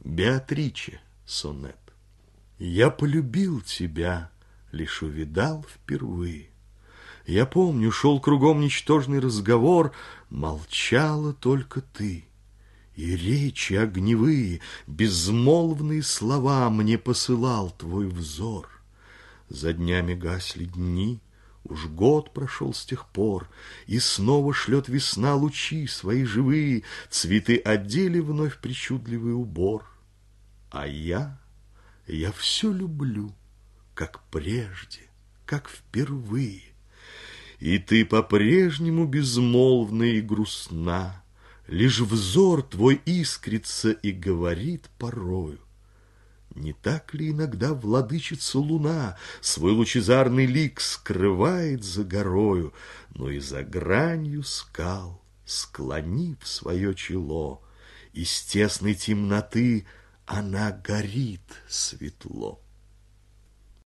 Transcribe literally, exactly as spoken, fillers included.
Беатриче сонет. Я полюбил тебя, лишь увидал впервые. Я помню, шел кругом ничтожный разговор, молчала только ты. И речи огневые, безмолвные слова мне посылал твой взор. За днями гасли дни, уж год прошел с тех пор, и снова шлет весна лучи свои живые, цветы одели вновь причудливый убор. А я, я все люблю, как прежде, как впервые. И ты по-прежнему безмолвна и грустна, лишь взор твой искрится и говорит порою. Не так ли иногда владычица луна свой лучезарный лик скрывает за горою, но и за гранью скал, склонив свое чело, из тесной темноты она горит светло.